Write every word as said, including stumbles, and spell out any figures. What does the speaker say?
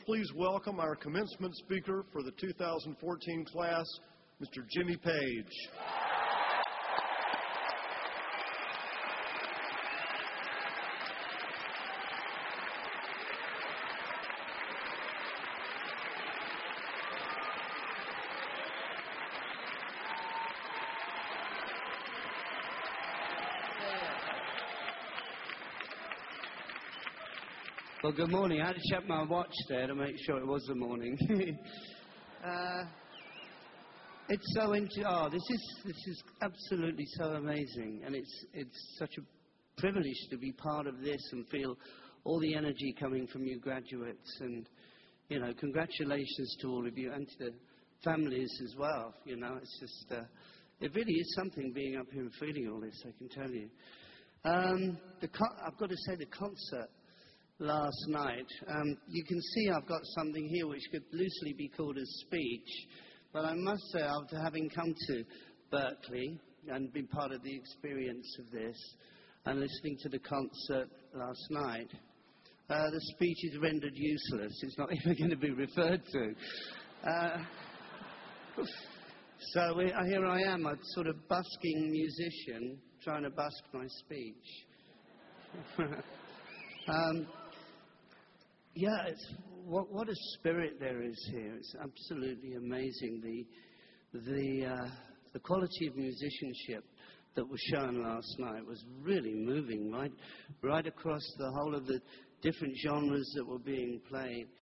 please welcome our commencement speaker for the two thousand fourteen class, Mister Jimmy Page. Well, good morning. I had to check my watch there to make sure it was the morning. uh, it's so into oh, this is this is absolutely so amazing, and it's it's such a privilege to be part of this and feel all the energy coming from you graduates, and you know, congratulations to all of you and to the families as well. You know, it's just uh, it really is something being up here and feeling all this. I can tell you. Um, the con- I've got to say the concert last night. Um, you can see I've got something here which could loosely be called a speech, but I must say, after having come to Berkeley and been part of the experience of this and listening to the concert last night, uh, the speech is rendered useless. It's not even going to be referred to. Uh, so we, uh, here I am, a sort of busking musician trying to busk my speech. um, Yeah, it's, what, what a spirit there is here. It's absolutely amazing. The, the, uh, the quality of musicianship that was shown last night was really moving, right, right across the whole of the different genres that were being played.